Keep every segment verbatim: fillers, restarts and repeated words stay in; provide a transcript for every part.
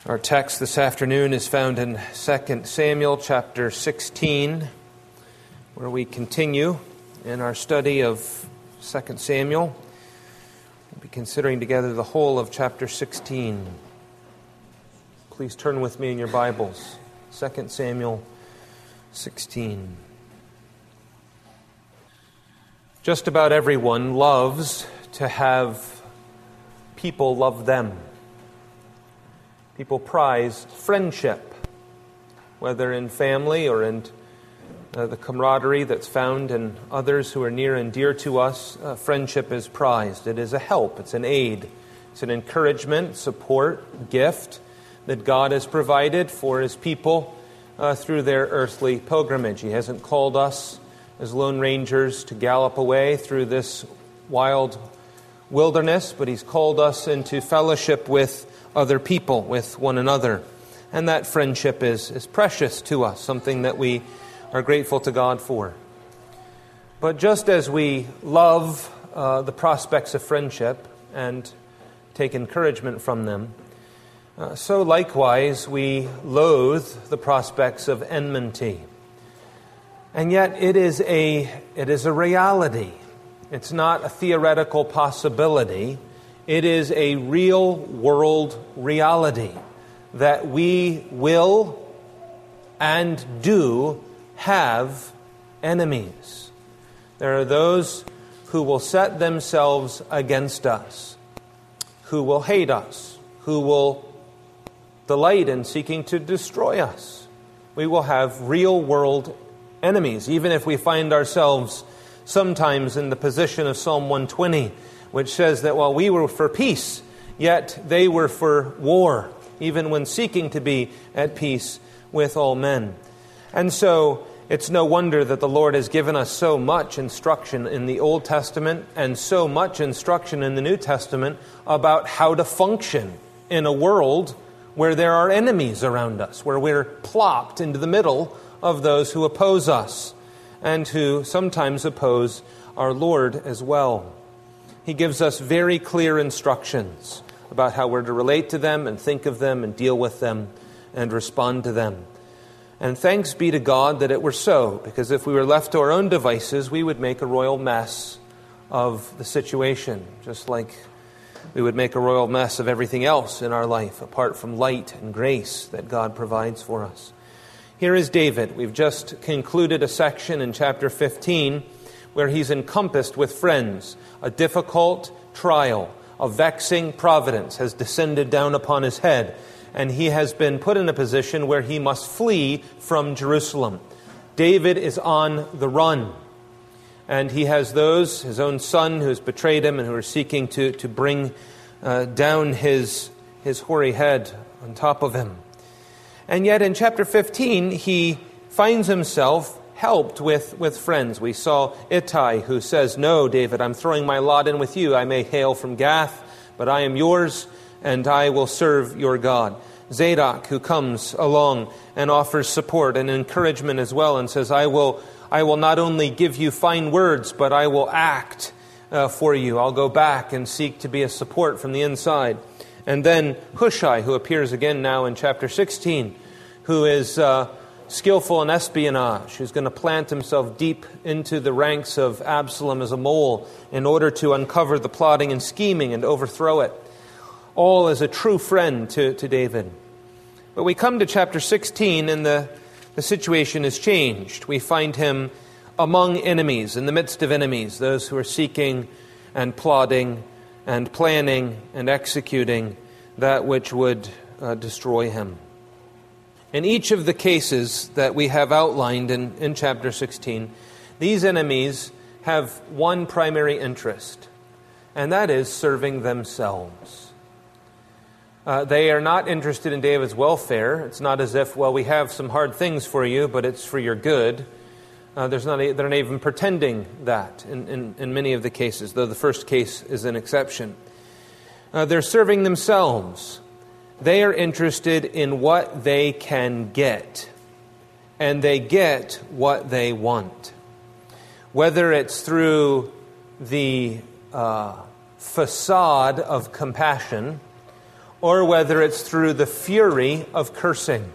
Our text this afternoon is found in Second Samuel chapter sixteen, where we continue in our study of Second Samuel. We'll be considering together the whole of chapter sixteen. Please turn with me in your Bibles. Second Samuel sixteen. Just about everyone loves to have people love them. People prize friendship, whether in family or in uh, the camaraderie that's found in others who are near and dear to us. Uh, friendship is prized. It is a help. It's an aid. It's an encouragement, support, gift that God has provided for His people uh, through their earthly pilgrimage. He hasn't called us as lone rangers to gallop away through this wild wilderness, but He's called us into fellowship with other people, with one another. And that friendship is, is precious to us, something that we are grateful to God for. But just as we love uh, the prospects of friendship and take encouragement from them, uh, so likewise we loathe the prospects of enmity. And yet it is a it is a reality. It's not a theoretical possibility. It is a real world reality that we will and do have enemies. There are those who will set themselves against us, who will hate us, who will delight in seeking to destroy us. We will have real world enemies, even if we find ourselves sometimes in the position of Psalm one twenty, which says that while we were for peace, yet they were for war, even when seeking to be at peace with all men. And so it's no wonder that the Lord has given us so much instruction in the Old Testament and so much instruction in the New Testament about how to function in a world where there are enemies around us, where we're plopped into the middle of those who oppose us and who sometimes oppose our Lord as well. He gives us very clear instructions about how we're to relate to them and think of them and deal with them and respond to them. And thanks be to God that it were so, because if we were left to our own devices, we would make a royal mess of the situation, just like we would make a royal mess of everything else in our life, apart from light and grace that God provides for us. Here is David. We've just concluded a section in chapter fifteen where he's encompassed with friends. A difficult trial, a vexing providence has descended down upon his head, and he has been put in a position where he must flee from Jerusalem. David is on the run, and he has those, his own son who has betrayed him and who are seeking to, to bring uh, down his, his hoary head on top of him. And yet in chapter fifteen, he finds himself helped with, with friends. We saw Ittai, who says, "No, David, I'm throwing my lot in with you. I may hail from Gath, but I am yours, and I will serve your God." Zadok, who comes along and offers support and encouragement as well, and says, I will I will not only give you fine words, but I will act uh, for you. I'll go back and seek to be a support from the inside. And then Hushai, who appears again now in chapter sixteen, who is Uh, skillful in espionage, who's going to plant himself deep into the ranks of Absalom as a mole in order to uncover the plotting and scheming and overthrow it. All as a true friend to, to David. But we come to chapter sixteen and the, the situation has changed. We find him among enemies, in the midst of enemies, those who are seeking and plotting and planning and executing that which would uh, destroy him. In each of the cases that we have outlined in, in chapter sixteen, these enemies have one primary interest, and that is serving themselves. Uh, they are not interested in David's welfare. It's not as if, well, we have some hard things for you, but it's for your good. Uh, there's not a, they're not even pretending that in, in, in many of the cases, though the first case is an exception. Uh, they're serving themselves. They are interested in what they can get, and they get what they want. Whether it's through the uh, facade of compassion or whether it's through the fury of cursing.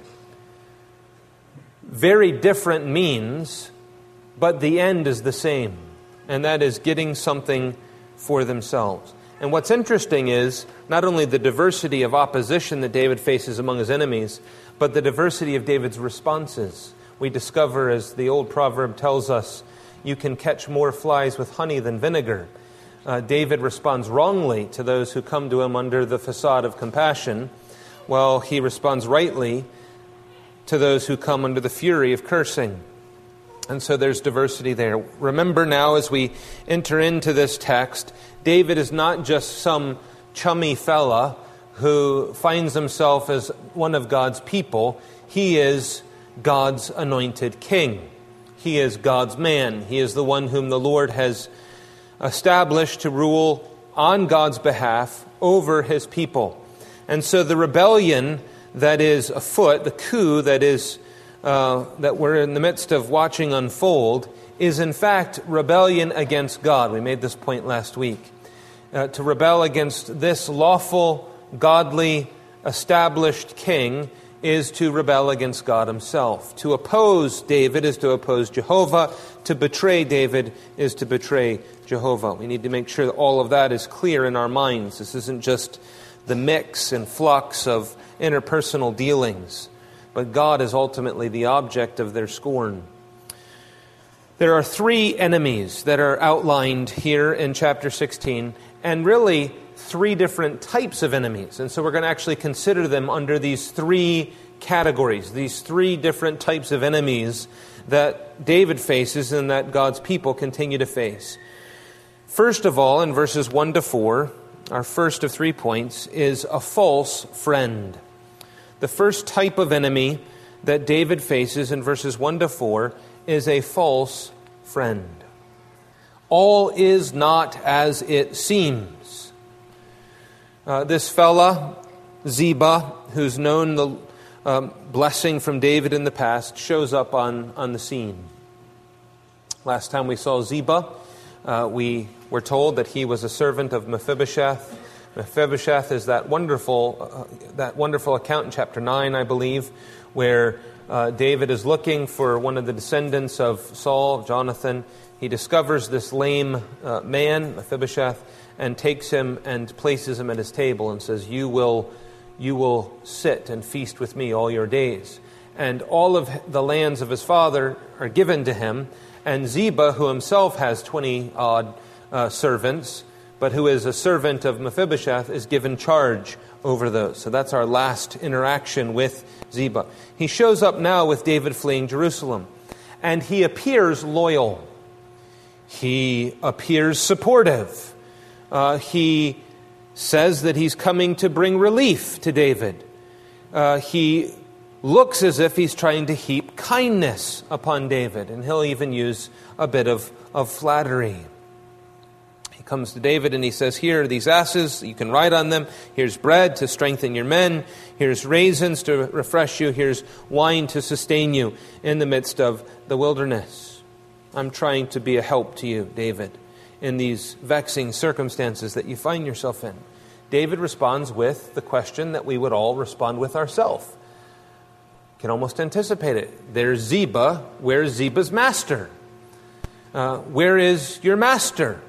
Very different means, but the end is the same, and that is getting something for themselves. And what's interesting is not only the diversity of opposition that David faces among his enemies, but the diversity of David's responses. We discover, as the old proverb tells us, you can catch more flies with honey than vinegar. Uh, David responds wrongly to those who come to him under the facade of compassion, while he responds rightly to those who come under the fury of cursing. And so there's diversity there. Remember now, as we enter into this text, David is not just some chummy fella who finds himself as one of God's people. He is God's anointed king. He is God's man. He is the one whom the Lord has established to rule on God's behalf over his people. And so the rebellion that is afoot, the coup that is uh, that we're in the midst of watching unfold, is in fact rebellion against God. We made this point last week. Uh, to rebel against this lawful, godly, established king is to rebel against God himself. To oppose David is to oppose Jehovah. To betray David is to betray Jehovah. We need to make sure that all of that is clear in our minds. This isn't just the mix and flux of interpersonal dealings, but God is ultimately the object of their scorn. There are three enemies that are outlined here in chapter sixteen, and really three different types of enemies. And so we're going to actually consider them under these three categories, these three different types of enemies that David faces and that God's people continue to face. First of all, in verses one to four, our first of three points is a false friend. The first type of enemy that David faces in verses one to four is a false friend. All is not as it seems. Uh, this fella, Ziba, who's known the um, blessing from David in the past, shows up on, on the scene. Last time we saw Ziba, uh, we were told that he was a servant of Mephibosheth. Mephibosheth is that wonderful, uh, that wonderful account in chapter nine, I believe, where uh, David is looking for one of the descendants of Saul, Jonathan. He discovers this lame uh, man, Mephibosheth, and takes him and places him at his table and says, you will, you will sit and feast with me all your days. And all of the lands of his father are given to him. And Ziba, who himself has twenty-odd uh, servants, but who is a servant of Mephibosheth, is given charge over those. So that's our last interaction with Ziba. He shows up now with David fleeing Jerusalem, and he appears loyal. He appears supportive. Uh, he says that he's coming to bring relief to David. Uh, he looks as if he's trying to heap kindness upon David, and he'll even use a bit of, of flattery. He comes to David and he says, here are these asses, you can ride on them. Here's bread to strengthen your men. Here's raisins to refresh you. Here's wine to sustain you in the midst of the wilderness. I'm trying to be a help to you, David, in these vexing circumstances that you find yourself in. David responds with the question that we would all respond with ourselves. You can almost anticipate it. There's Ziba. Where's Ziba's master? Uh, where is your master?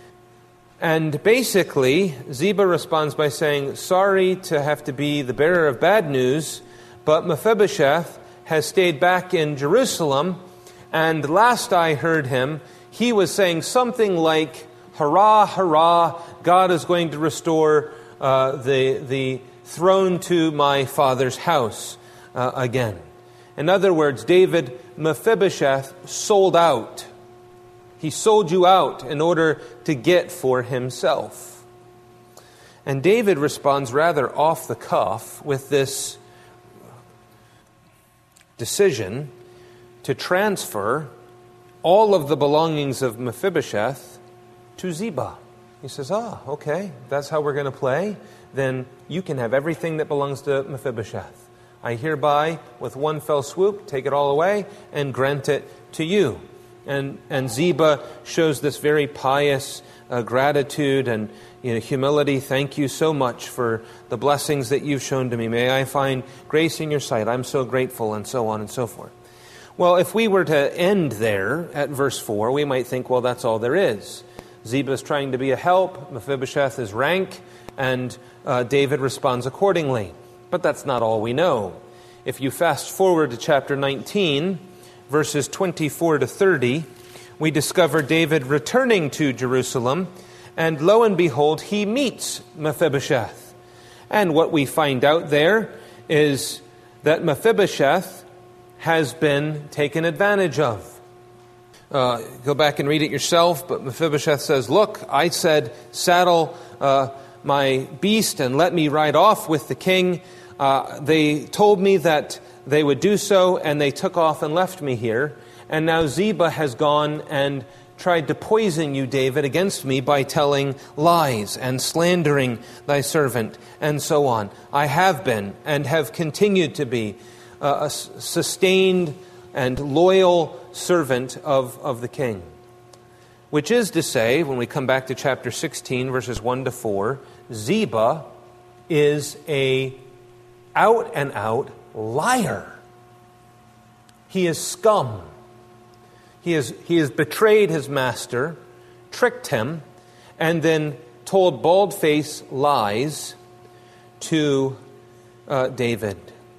And basically, Ziba responds by saying, sorry to have to be the bearer of bad news, but Mephibosheth has stayed back in Jerusalem, and last I heard him, he was saying something like, hurrah, hurrah, God is going to restore uh, the, the throne to my father's house uh, again. In other words, David, Mephibosheth sold out. He sold you out in order to get for himself. And David responds rather off the cuff with this decision to transfer all of the belongings of Mephibosheth to Ziba. He says, ah, okay, that's how we're going to play. Then you can have everything that belongs to Mephibosheth. I hereby, with one fell swoop, take it all away and grant it to you. And, and Ziba shows this very pious uh, gratitude and you know, humility. Thank you so much for the blessings that you've shown to me. May I find grace in your sight. I'm so grateful, and so on and so forth. Well, if we were to end there at verse four, we might think, well, that's all there is. Ziba is trying to be a help. Mephibosheth is rank. And uh, David responds accordingly. But that's not all we know. If you fast forward to chapter nineteen, verses twenty-four to thirty, we discover David returning to Jerusalem, and lo and behold, he meets Mephibosheth. And what we find out there is that Mephibosheth has been taken advantage of. Uh, go back and read it yourself, but Mephibosheth says, look, I said, saddle uh, my beast and let me ride off with the king. Uh, they told me that they would do so, and they took off and left me here. And now Ziba has gone and tried to poison you, David, against me by telling lies and slandering thy servant, and so on. I have been and have continued to be uh, a sustained and loyal servant of, of the king. Which is to say, when we come back to chapter sixteen, verses one to four, Ziba is a out-and-out liar. He is scum. He has, he has betrayed his master, tricked him, and then told bald-faced lies to uh, David.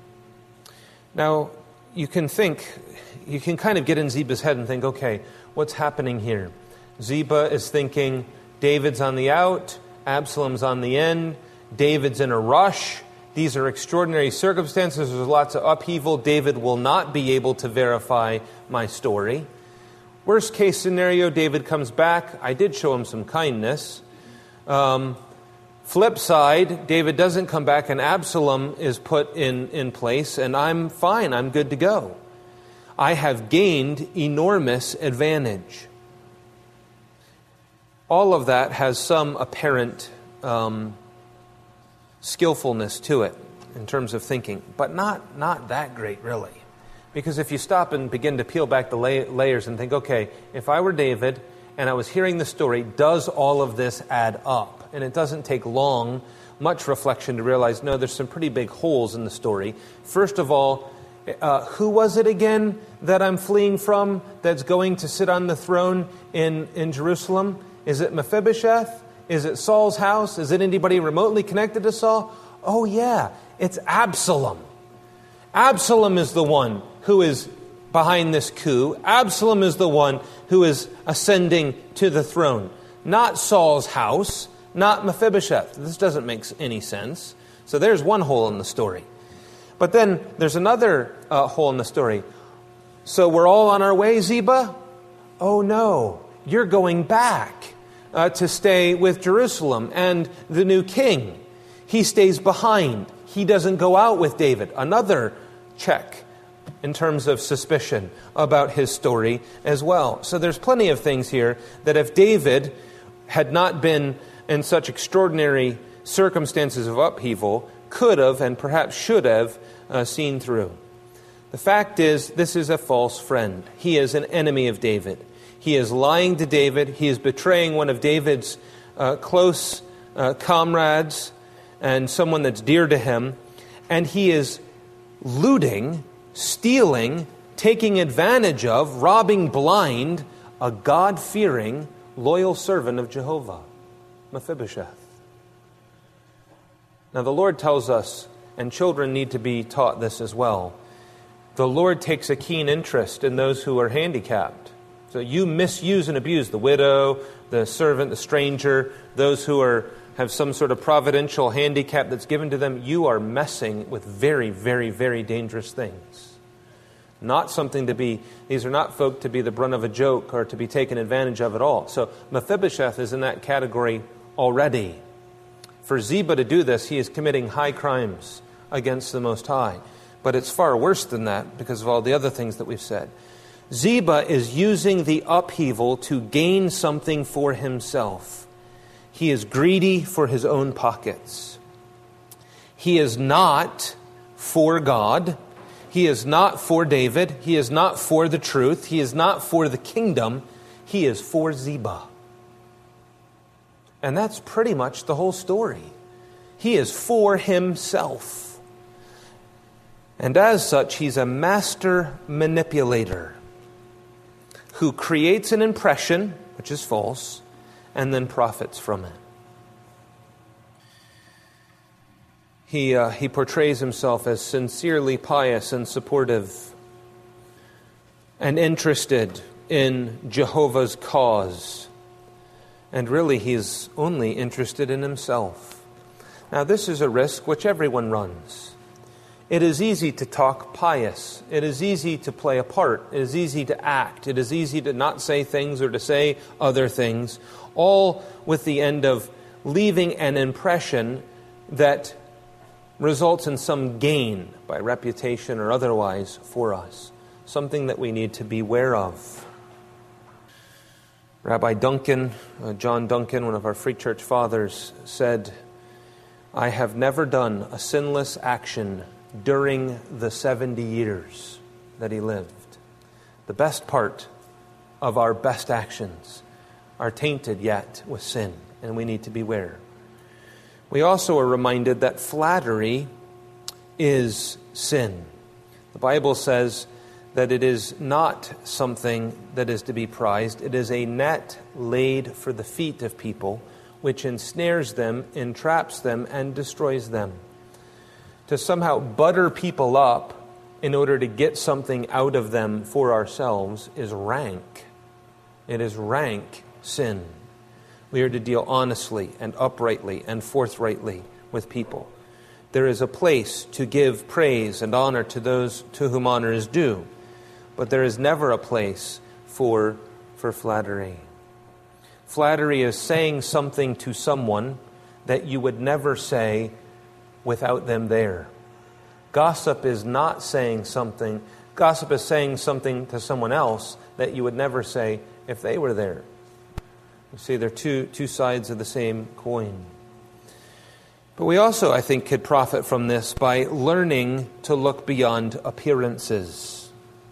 Now, you can think, you can kind of get in Ziba's head and think, okay, what's happening here? Ziba is thinking, David's on the out, Absalom's on the in, David's in a rush. These are extraordinary circumstances. There's lots of upheaval. David will not be able to verify my story. Worst case scenario, David comes back. I did show him some kindness. Um, flip side, David doesn't come back and Absalom is put in, in place, and I'm fine. I'm good to go. I have gained enormous advantage. All of that has some apparent um, skillfulness to it in terms of thinking, but not, not that great, really. Because if you stop and begin to peel back the la- layers and think, okay, if I were David and I was hearing the story, does all of this add up? And it doesn't take long, much reflection to realize, no, there's some pretty big holes in the story. First of all, uh, who was it again that I'm fleeing from that's going to sit on the throne in, in Jerusalem? Is it Mephibosheth? Is it Saul's house? Is it anybody remotely connected to Saul? Oh yeah, it's Absalom. Absalom is the one who is behind this coup. Absalom is the one who is ascending to the throne. Not Saul's house, not Mephibosheth. This doesn't make any sense. So there's one hole in the story. But then there's another uh, hole in the story. So we're all on our way, Ziba? Oh no, you're going back. Uh, to stay with Jerusalem and the new king. He stays behind. He doesn't go out with David. Another check in terms of suspicion about his story as well. So there's plenty of things here that if David had not been in such extraordinary circumstances of upheaval, could have and perhaps should have uh, seen through. The fact is, this is a false friend. He is an enemy of David. He is lying to David. He is betraying one of David's uh, close uh, comrades and someone that's dear to him. And he is looting, stealing, taking advantage of, robbing blind a God-fearing, loyal servant of Jehovah, Mephibosheth. Now the Lord tells us, and children need to be taught this as well, the Lord takes a keen interest in those who are handicapped. So you misuse and abuse the widow, the servant, the stranger, those who are have some sort of providential handicap that's given to them. You are messing with very, very, very dangerous things. Not something to be, these are not folk to be the brunt of a joke or to be taken advantage of at all. So Mephibosheth is in that category already. For Ziba to do this, he is committing high crimes against the Most High. But it's far worse than that because of all the other things that we've said. Ziba is using the upheaval to gain something for himself. He is greedy for his own pockets. He is not for God. He is not for David. He is not for the truth. He is not for the kingdom. He is for Ziba. And that's pretty much the whole story. He is for himself. And as such, he's a master manipulator who creates an impression, which is false, and then profits from it. He, uh, he portrays himself as sincerely pious and supportive and interested in Jehovah's cause. And really, he's only interested in himself. Now, this is a risk which everyone runs. It is easy to talk pious. It is easy to play a part. It is easy to act. It is easy to not say things or to say other things, all with the end of leaving an impression that results in some gain by reputation or otherwise for us, something that we need to beware of. Rabbi Duncan, uh, John Duncan, one of our Free Church fathers, said, "I have never done a sinless action during the seventy years that he lived." The best part of our best actions are tainted yet with sin, and we need to beware. We also are reminded that flattery is sin. The Bible says that it is not something that is to be prized. It is a net laid for the feet of people, which ensnares them, entraps them, and destroys them. To somehow butter people up in order to get something out of them for ourselves is rank. It is rank sin. We are to deal honestly and uprightly and forthrightly with people. There is a place to give praise and honor to those to whom honor is due, but there is never a place for, for flattery. Flattery is saying something to someone that you would never say without them there. Gossip is not saying something. Gossip is saying something to someone else that you would never say if they were there. You see, they're two, two sides of the same coin. But we also, I think, could profit from this by learning to look beyond appearances.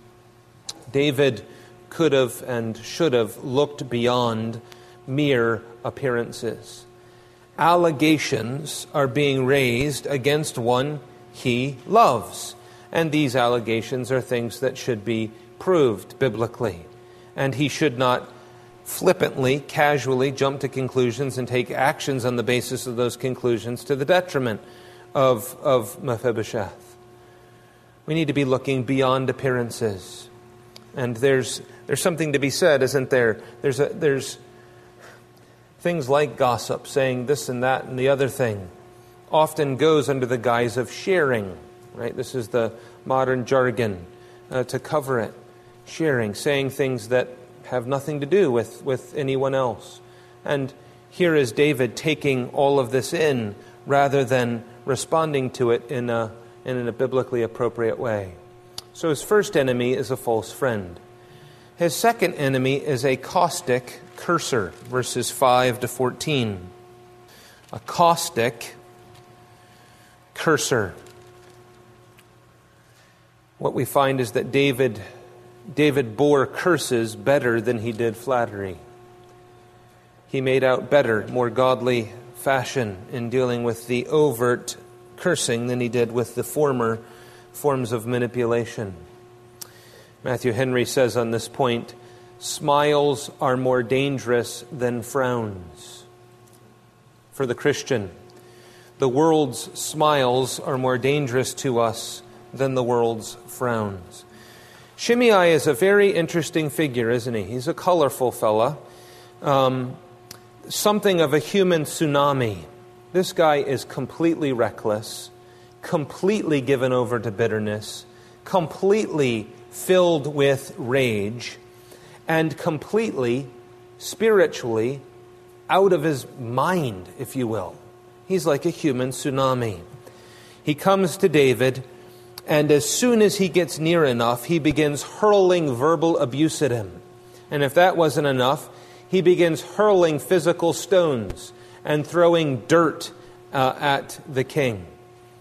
David could have and should have looked beyond mere appearances. Allegations are being raised against one he loves. And these allegations are things that should be proved biblically. And he should not flippantly, casually jump to conclusions and take actions on the basis of those conclusions to the detriment of, of Mephibosheth. We need to be looking beyond appearances. And there's there's something to be said, isn't there? There's a, there's things like gossip, saying this and that and the other thing, often goes under the guise of sharing, right? This is the modern jargon uh, to cover it. Sharing, saying things that have nothing to do with, with anyone else. And here is David taking all of this in rather than responding to it in a, in a biblically appropriate way. So his first enemy is a false friend. His second enemy is a caustic curser, verses five to fourteen. A caustic curser. What we find is that David David bore curses better than he did flattery. He made out better, more godly fashion in dealing with the overt cursing than he did with the former forms of manipulation. Matthew Henry says on this point, smiles are more dangerous than frowns. For the Christian, the world's smiles are more dangerous to us than the world's frowns. Shimei is a very interesting figure, isn't he? He's a colorful fella. Um, something of a human tsunami. This guy is completely reckless, completely given over to bitterness, completely filled with rage, and completely, spiritually, out of his mind, if you will. He's like a human tsunami. He comes to David, and as soon as he gets near enough, he begins hurling verbal abuse at him. And if that wasn't enough, he begins hurling physical stones and throwing dirt uh, at the king.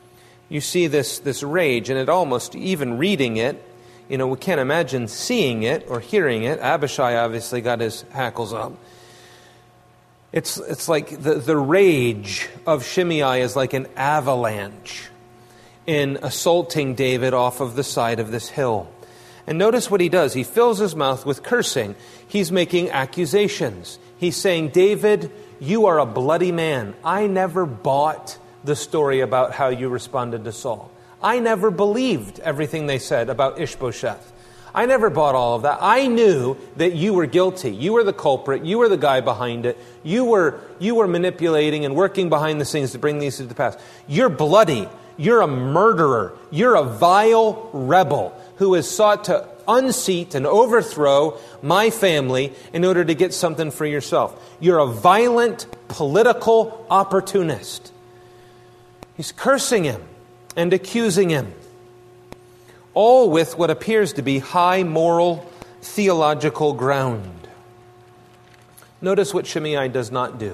you see this, this rage, and it almost, even reading it, you know, we can't imagine seeing it or hearing it. Abishai obviously got his hackles up. It's it's like the, the rage of Shimei is like an avalanche in assaulting David off of the side of this hill. And notice what he does. He fills his mouth with cursing. He's making accusations. He's saying, David, you are a bloody man. I never bought the story about how you responded to Saul. I never believed everything they said about Ishbosheth. I never bought all of that. I knew that you were guilty. You were the culprit. You were the guy behind it. You were, you were manipulating and working behind the scenes to bring these to pass. You're bloody. You're a murderer. You're a vile rebel who has sought to unseat and overthrow my family in order to get something for yourself. You're a violent political opportunist. He's cursing him and accusing him, all with what appears to be high moral, theological ground. Notice what Shimei does not do.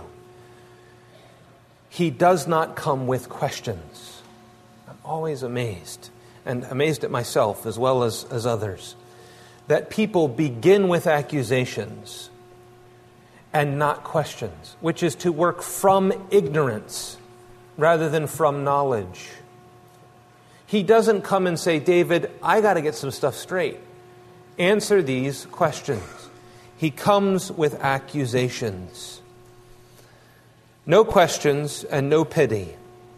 He does not come with questions. I'm always amazed, and amazed at myself as well as, as others, that people begin with accusations and not questions, which is to work from ignorance rather than from knowledge. He doesn't come and say, David, I got to get some stuff straight. Answer these questions. He comes with accusations. No questions and no pity.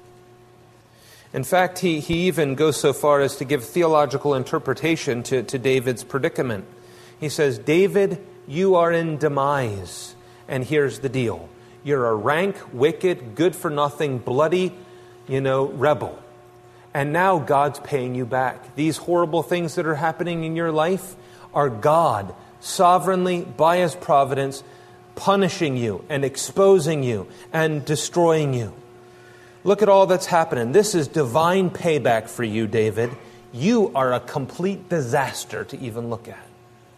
In fact, he, he even goes so far as to give theological interpretation to, to David's predicament. He says, David, you are in demise. And here's the deal. You're a rank, wicked, good-for-nothing, bloody, you know, rebel. And now God's paying you back. These horrible things that are happening in your life are God sovereignly, by His providence, punishing you and exposing you and destroying you. Look at all that's happening. This is divine payback for you, David. You are a complete disaster to even look at.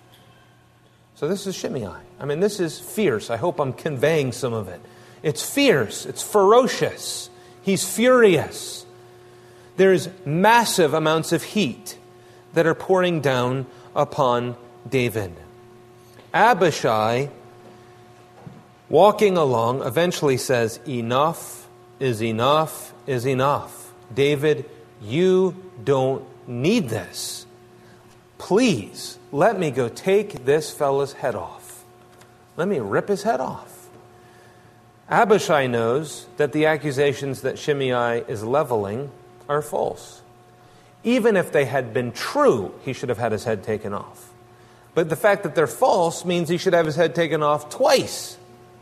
So this is Shimei. I mean, this is fierce. I hope I'm conveying some of it. It's fierce. It's ferocious. He's furious. There's massive amounts of heat that are pouring down upon David. Abishai, walking along, eventually says, enough is enough is enough. David, you don't need this. Please, let me go take this fella's head off. Let me rip his head off. Abishai knows that the accusations that Shimei is leveling are false. Even if they had been true, he should have had his head taken off. But the fact that they're false means he should have his head taken off twice.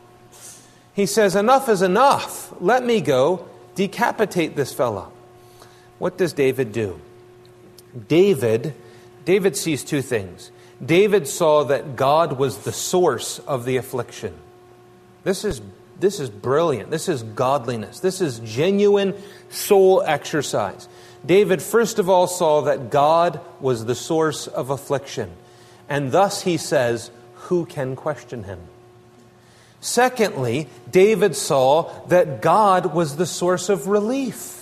He says, enough is enough. Let me go decapitate this fella. What does David do? David, David sees two things. David saw that God was the source of the affliction. This is This is brilliant. This is godliness. This is genuine soul exercise. David, first of all, saw that God was the source of affliction. And thus he says, who can question him? Secondly, David saw that God was the source of relief.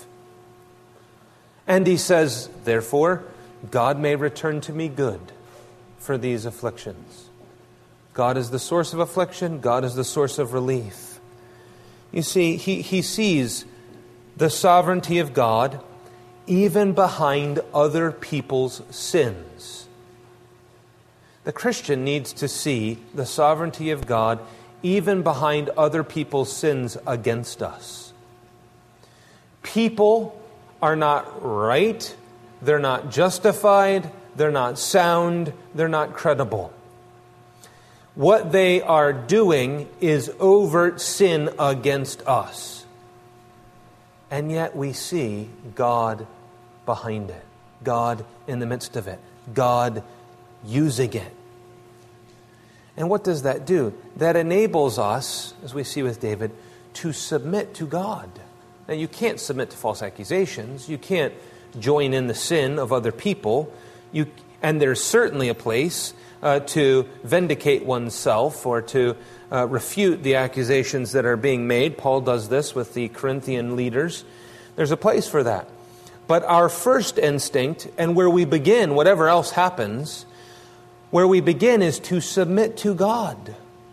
And he says, therefore, God may return to me good for these afflictions. God is the source of affliction. God is the source of relief. You see, he, he sees the sovereignty of God even behind other people's sins. The Christian needs to see the sovereignty of God even behind other people's sins against us. People are not right, they're not justified, they're not sound, they're not credible. What they are doing is overt sin against us. And yet we see God behind it. God in the midst of it. God using it. And what does that do? That enables us, as we see with David, to submit to God. Now you can't submit to false accusations. You can't join in the sin of other people. You, and there's certainly a place Uh, to vindicate oneself or to uh, refute the accusations that are being made. Paul does this with the Corinthian leaders. There's a place for that. But our first instinct, and where we begin, whatever else happens, where we begin is to submit to God.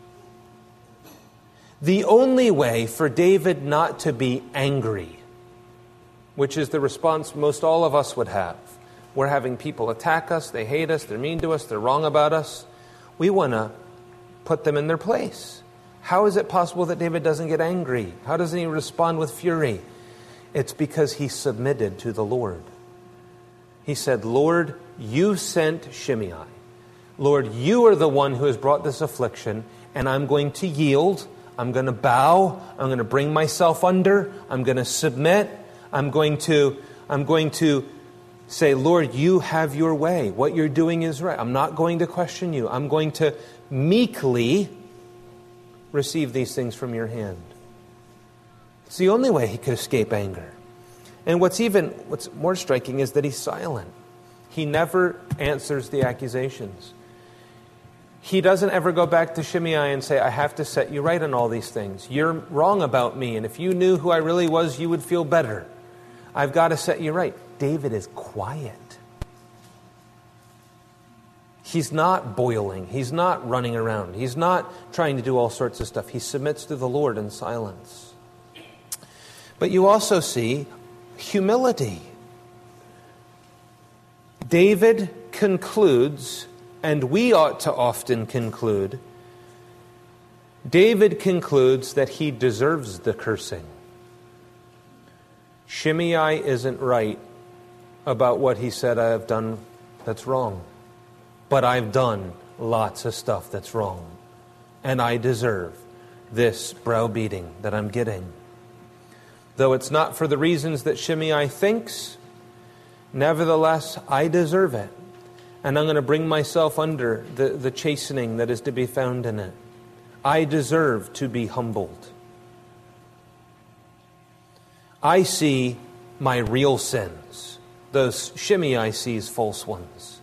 The only way for David not to be angry, which is the response most all of us would have. We're having people attack us, they hate us, they're mean to us, they're wrong about us. We want to put them in their place. How is it possible that David doesn't get angry? How doesn't he respond with fury? It's because he submitted to the Lord. He said, Lord, you sent Shimei. Lord, you are the one who has brought this affliction, and I'm going to yield. I'm going to bow. I'm going to bring myself under. I'm going to submit. I'm going to, I'm going to say, Lord, you have your way. What you're doing is right. I'm not going to question you. I'm going to meekly receive these things from your hand. It's the only way he could escape anger. And what's even, what's more striking is that he's silent. He never answers the accusations. He doesn't ever go back to Shimei and say, I have to set you right on all these things. You're wrong about me, and if you knew who I really was, you would feel better. I've got to set you right. David is quiet. He's not boiling. He's not running around. He's not trying to do all sorts of stuff. He submits to the Lord in silence. But you also see humility. David concludes, and we ought to often conclude, David concludes that he deserves the cursing. Shimei isn't right about what he said I have done that's wrong. But I've done lots of stuff that's wrong. And I deserve this browbeating that I'm getting. Though it's not for the reasons that Shimei thinks, nevertheless, I deserve it. And I'm going to bring myself under the, the chastening that is to be found in it. I deserve to be humbled. I see my real sins. Those Shimei sees false ones.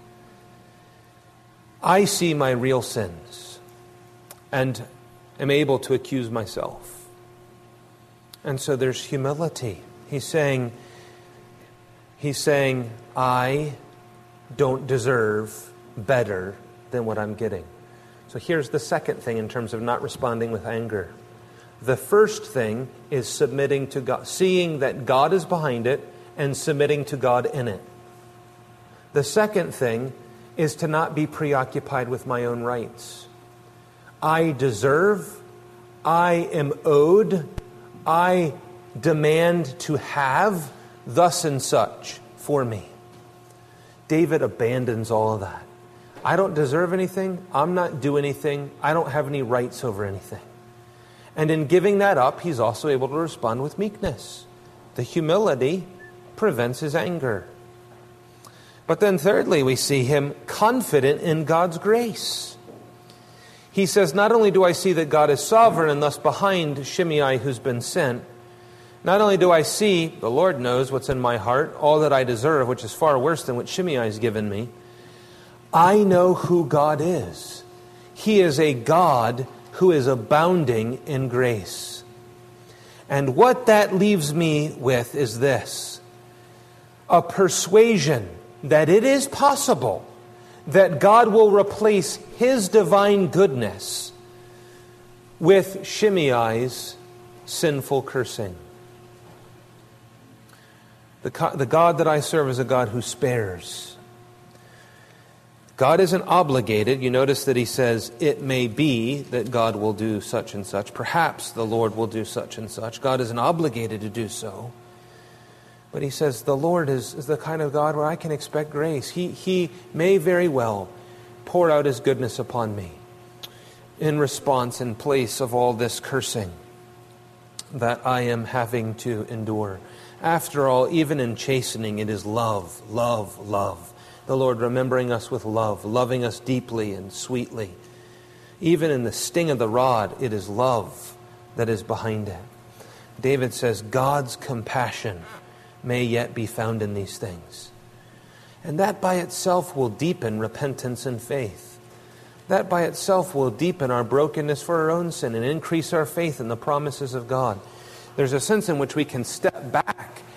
I see my real sins and am able to accuse myself. And so there's humility. He's saying, he's saying, I don't deserve better than what I'm getting. So here's the second thing in terms of not responding with anger. The first thing is submitting to God, seeing that God is behind it and submitting to God in it. The second thing is to not be preoccupied with my own rights. I deserve, I am owed, I demand to have thus and such for me. David abandons all of that. I don't deserve anything, I'm not due anything, I don't have any rights over anything. And in giving that up, he's also able to respond with meekness. The humility prevents his anger. But then thirdly, we see him confident in God's grace. He says, not only do I see that God is sovereign and thus behind Shimei who's been sent, not only do I see, the Lord knows what's in my heart, all that I deserve, which is far worse than what Shimei has given me, I know who God is. He is a God who is abounding in grace. And what that leaves me with is this: a persuasion that it is possible that God will replace His divine goodness with Shimei's sinful cursing. The, the God that I serve is a God who spares. God isn't obligated. You notice that he says, it may be that God will do such and such. Perhaps the Lord will do such and such. God isn't obligated to do so. But he says, the Lord is, is the kind of God where I can expect grace. He, he may very well pour out His goodness upon me in response, in place of all this cursing that I am having to endure. After all, even in chastening, it is love, love, love. The Lord remembering us with love, loving us deeply and sweetly. Even in the sting of the rod, it is love that is behind it. David says, God's compassion may yet be found in these things. And that by itself will deepen repentance and faith. That by itself will deepen our brokenness for our own sin and increase our faith in the promises of God. There's a sense in which we can step back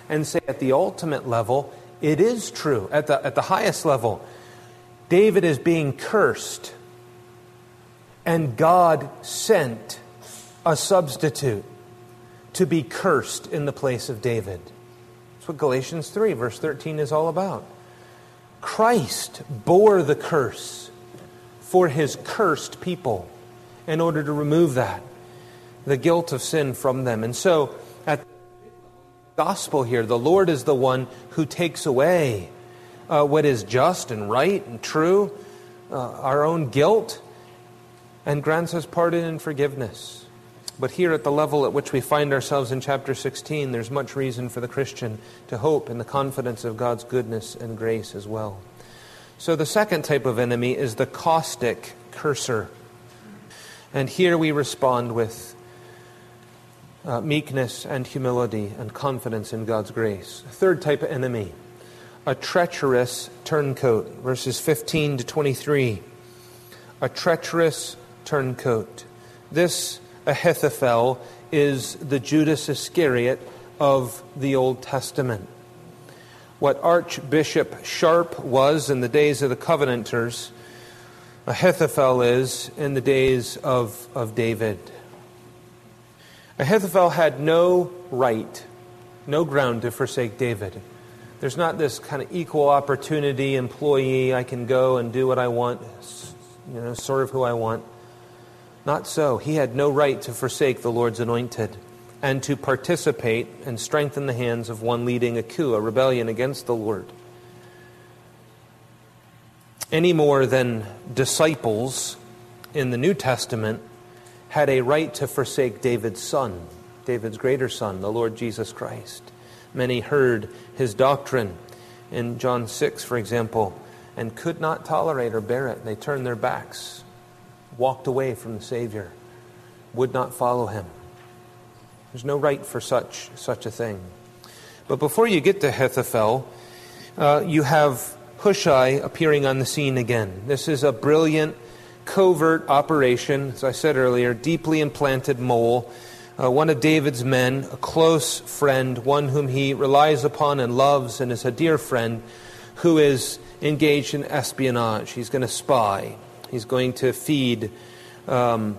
and say at the ultimate level, it is true. At the, at the highest level, David is being cursed, and God sent a substitute to be cursed in the place of David. That's what Galatians three, verse thirteen is all about. Christ bore the curse for his cursed people in order to remove that, the guilt of sin from them. And so, at the gospel here, the Lord is the one who takes away uh, what is just and right and true, uh, our own guilt, and grants us pardon and forgiveness. But here at the level at which we find ourselves in chapter sixteen, there's much reason for the Christian to hope in the confidence of God's goodness and grace as well. So the second type of enemy is the caustic cursor. And here we respond with uh, meekness and humility and confidence in God's grace. Third type of enemy, a treacherous turncoat, verses fifteen to twenty-three. A treacherous turncoat. This Ahithophel is the Judas Iscariot of the Old Testament. What Archbishop Sharp was in the days of the Covenanters, Ahithophel is in the days of, of David. Ahithophel had no right, no ground to forsake David. There's not this kind of equal opportunity employee, I can go and do what I want, you know, serve who I want. Not so. He had no right to forsake the Lord's anointed and to participate and strengthen the hands of one leading a coup, a rebellion against the Lord. Any more than disciples in the New Testament had a right to forsake David's son, David's greater son, the Lord Jesus Christ. Many heard his doctrine in John six, for example, and could not tolerate or bear it. They turned their backs, walked away from the Savior, would not follow him. There's no right for such such a thing. But before you get to Ahithophel, uh, you have Hushai appearing on the scene again. This is a brilliant, covert operation, as I said earlier, deeply implanted mole. Uh, one of David's men, a close friend, one whom he relies upon and loves and is a dear friend, who is engaged in espionage. He's going to spy. He's going to feed um,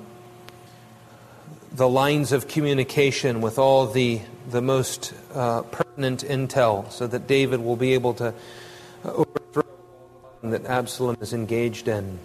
the lines of communication with all the, the most uh, pertinent intel so that David will be able to overthrow that Absalom is engaged in.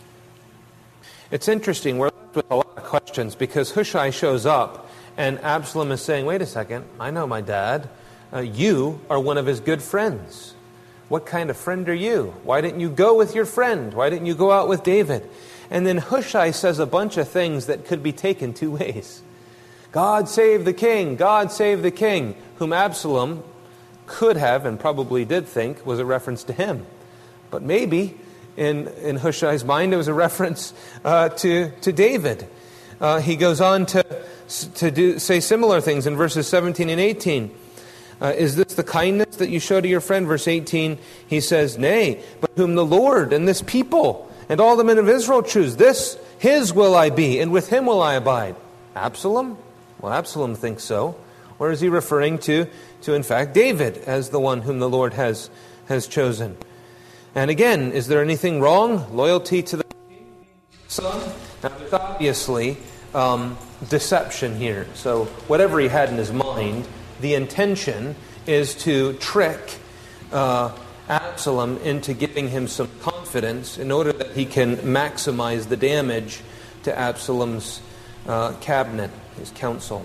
It's interesting, we're left with a lot of questions because Hushai shows up and Absalom is saying, wait a second, I know my dad. Uh, you are one of his good friends. What kind of friend are you? Why didn't you go with your friend? Why didn't you go out with David? And then Hushai says a bunch of things that could be taken two ways. God save the king, God save the king, whom Absalom could have and probably did think was a reference to him. But maybe in, in Hushai's mind it was a reference uh, to, to David. Uh, he goes on to, to do, say similar things in verses seventeen and eighteen. Uh, is this the kindness that you show to your friend? Verse eighteen, he says, nay, but whom the Lord and this people and all the men of Israel choose, this, his will I be, and with him will I abide. Absalom? Well, Absalom thinks so. Or is he referring to, to in fact, David as the one whom the Lord has, has chosen? And again, is there anything wrong? Loyalty to the son? Now, there's obviously um, deception here. So whatever he had in his mind, the intention is to trick uh, Absalom into giving him some confidence in order that he can maximize the damage to Absalom's uh, cabinet, his council.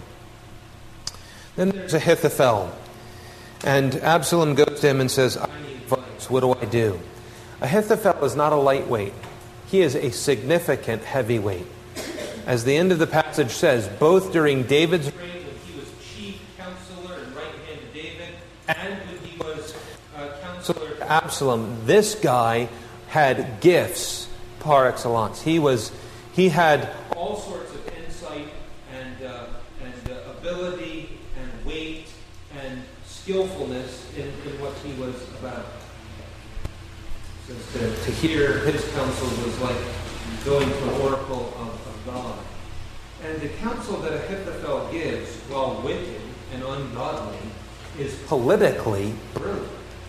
Then there's Ahithophel. And Absalom goes to him and says, I need advice. What do I do? Ahithophel is not a lightweight. He is a significant heavyweight. As the end of the passage says, both during David's reign, and when he was uh, counselor to Absalom, this guy had gifts par excellence. He was, he had all sorts of insight and uh, and uh, ability and weight and skillfulness in, in what he was about. Since to, to hear his counsel was like going to an oracle of, of God. And the counsel that Ahithophel gives, while wicked and ungodly, is politically brilliant.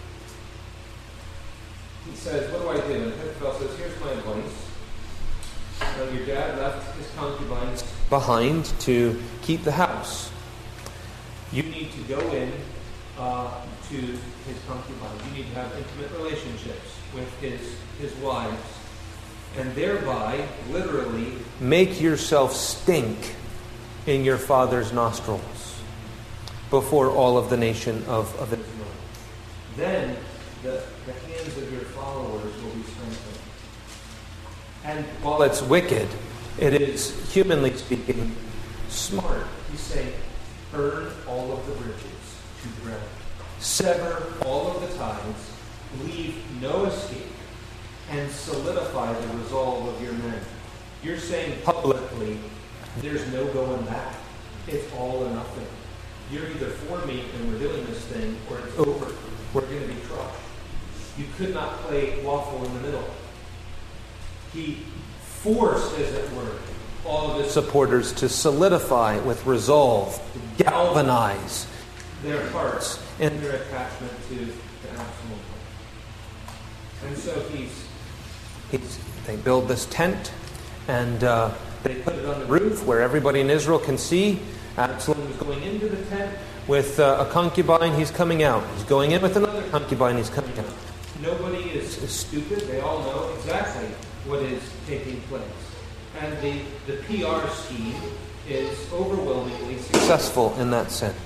He says, what do I do? And Ahithophel says, here's my advice. Uh, your dad left his concubines behind to keep the house. You need to go in uh, to his concubines. You need to have intimate relationships with his, his wives. And thereby, literally, make yourself stink in your father's nostrils before all of the nation of, of Israel. Then the, the hands of your followers will be strengthened. And while it's wicked, it is, humanly speaking, smart. You say, burn all of the bridges to the ground. Sever all of the ties. Leave no escape. And solidify the resolve of your men. You're saying publicly, there's no going back. It's all or nothing. You're either for me and we're doing this thing, or it's over. We're going to be crushed. You could not play waffle in the middle. He forced, as it were, all of his supporters to solidify with resolve, to galvanize their hearts and their attachment to, to Absalom. And so he's He's, they build this tent, and uh, they put it on the roof where everybody in Israel can see. Absalom is going into the tent with uh, a concubine. He's coming out. He's going in with another concubine. He's coming out. Nobody is, is stupid. They all know exactly what is taking place. And the, the P R scheme is overwhelmingly successful in that sense.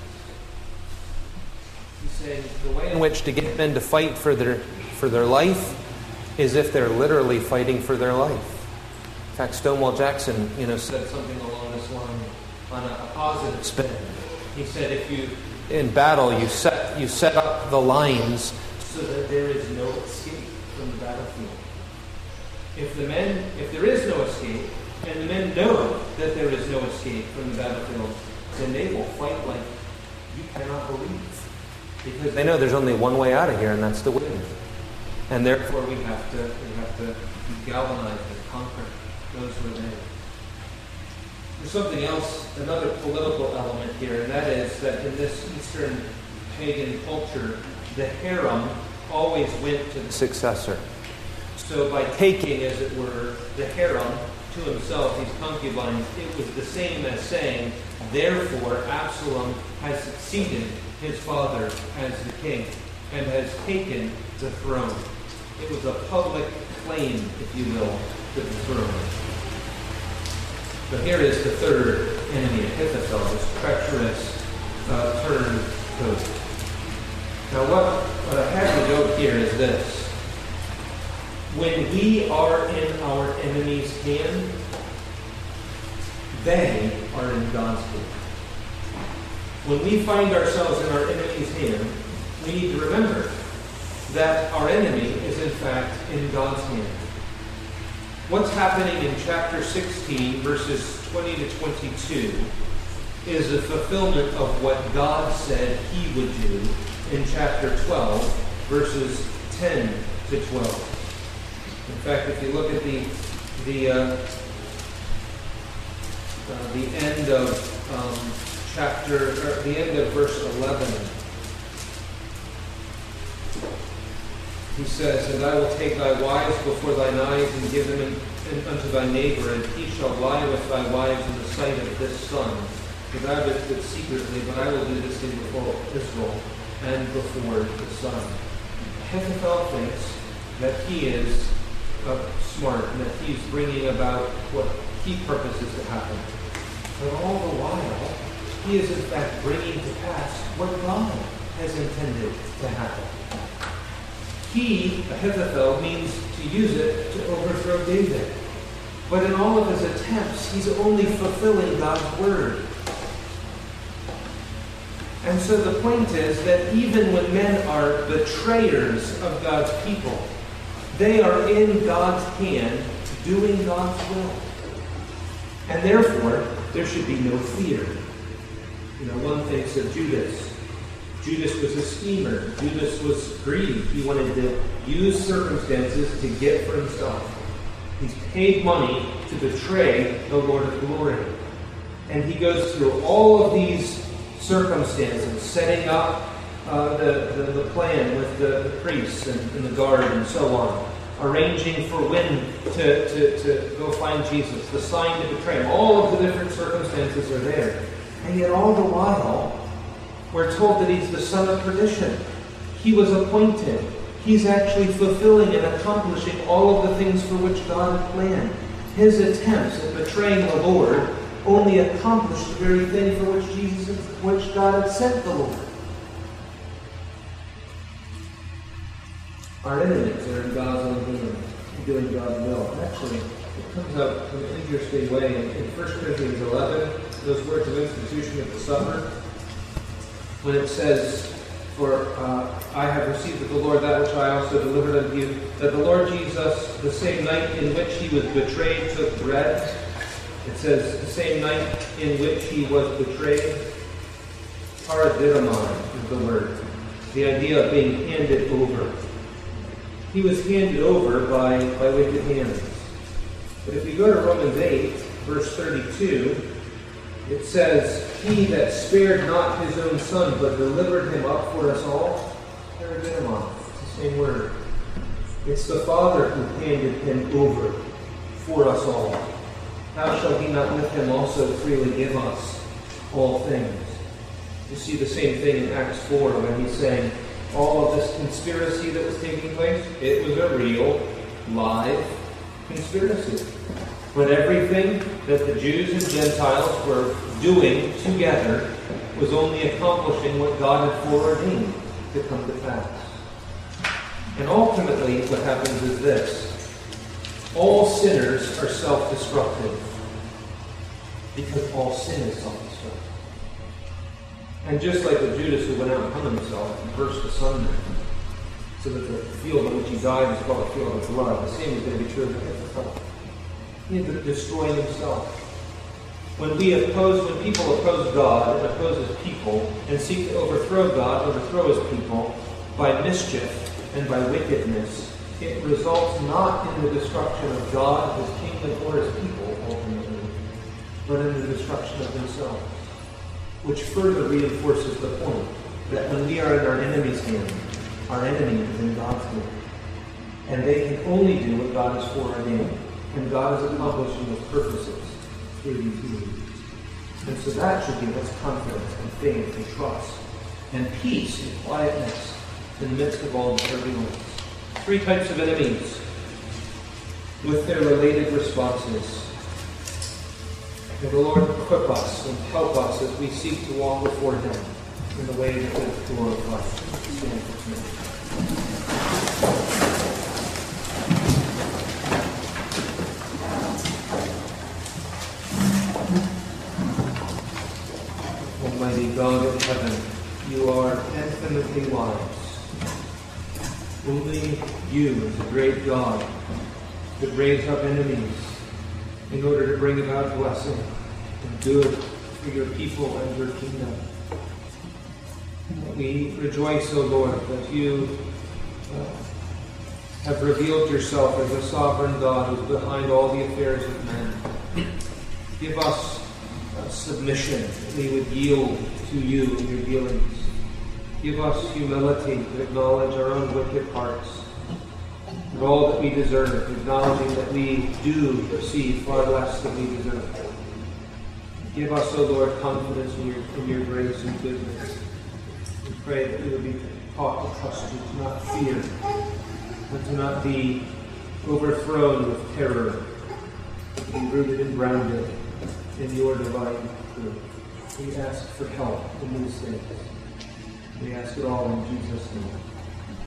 He's saying the way in which to get men to fight for their for their life is if they're literally fighting for their life. In fact, Stonewall Jackson, you know, said something along this line on a, a positive spin. He said, "If you in battle you set you set up the lines so that there is no escape from the battlefield. If the men, if there is no escape, and the men know that there is no escape from the battlefield, then they will fight like you cannot believe, because they know there's only one way out of here, and that's the win." And therefore, we have to we have to galvanize and conquer those who are there. There's something else, another political element here, and that is that in this Eastern pagan culture, the harem always went to the successor. So by taking, as it were, the harem to himself, these concubines, it was the same as saying, therefore, Absalom has succeeded his father as the king and has taken the throne. It was a public claim, if you will, to the throne. But here is the third enemy, Ahithophel, this treacherous uh, turncoat. Now what, what I have to note here is this. When we are in our enemy's hand, they are in God's hand. When we find ourselves in our enemy's hand, we need to remember that our enemy is in fact in God's hand. What's happening in chapter sixteen, verses twenty to twenty-two, is a fulfillment of what God said He would do in chapter twelve, verses ten to twelve. In fact, if you look at the the uh, uh, the end of um, chapter, or the end of verse eleven. He says, "And I will take thy wives before thine eyes, and give them in, in, unto thy neighbor, and he shall lie with thy wives in the sight of this son. For thou didst it secretly, but I will do this thing before Israel and before the son." Ahithophel thinks that he is uh, smart, and that he's bringing about what he purposes to happen. But all the while, he is in fact bringing to pass what God has intended to happen. He, Ahithophel, means to use it to overthrow David. But in all of his attempts, he's only fulfilling God's word. And so the point is that even when men are betrayers of God's people, they are in God's hand doing God's will. And therefore, there should be no fear. You know, one thinks of Judas. Judas was a schemer. Judas was greedy. He wanted to use circumstances to get for himself. He's paid money to betray the Lord of glory. And he goes through all of these circumstances, setting up uh, the, the, the plan with the, the priests and, and the guard and so on, arranging for when to, to, to go find Jesus, the sign to betray him. All of the different circumstances are there. And yet all the while, we're told that he's the son of perdition. He was appointed. He's actually fulfilling and accomplishing all of the things for which God had planned. His attempts at betraying the Lord only accomplished the very thing for which Jesus, which God had sent the Lord. Our enemies are in God's own hand, doing God's will. Actually, it comes out in an interesting way in, in First Corinthians eleven, those words of institution at the supper, when it says, For uh, I have received of the Lord that which I also delivered unto you, that the Lord Jesus, the same night in which he was betrayed, took bread. It says, the same night in which he was betrayed. Paradidomon is the word. The idea of being handed over. He was handed over by, by wicked hands. But if you go to Romans eight, verse thirty-two, it says, He that spared not his own son, but delivered him up for us all. Paradidomon. It's the same word. It's the Father who handed him over for us all. How shall he not with him also freely give us all things? You see the same thing in Acts four when he's saying all of this conspiracy that was taking place, it was a real, live conspiracy. But everything that the Jews and Gentiles were doing together was only accomplishing what God had foreordained to come to pass. And ultimately what happens is this. All sinners are self-destructive because all sin is self-destructive. And just like the Judas who went out and hung himself and burst asunder so that the field on which he died was called a field of blood, the same is going to be true of himself. He had to destroy himself. When we oppose, when people oppose God and oppose his people and seek to overthrow God, overthrow his people by mischief and by wickedness, it results not in the destruction of God, his kingdom, or his people, ultimately, but in the destruction of themselves. Which further reinforces the point that when we are in our enemy's hand, our enemy is in God's hand. And they can only do what God has foreordained. And God is accomplishing his purposes through these means. And so that should give us confidence and faith and trust and peace and quietness in the midst of all the turbulence. Three types of enemies with their related responses. May the Lord equip us and help us as we seek to walk before him in the way that will glorify him. Almighty God of heaven, you are infinitely wise. Only you, as a great God, could raise up enemies in order to bring about blessing and good for your people and your kingdom. We rejoice, O Lord, that you uh, have revealed yourself as a sovereign God who is behind all the affairs of men. Give us uh, submission, that we would yield to you in your dealings. Give us humility to acknowledge our own wicked hearts and all that we deserve, acknowledging that we do receive far less than we deserve. Give us, O Lord, confidence in your, in your grace and goodness. We pray that we would be taught to trust you, to not fear, and to not be overthrown with terror, but to be rooted and grounded in your divine truth. We ask for help in these things. We ask it all in Jesus' name.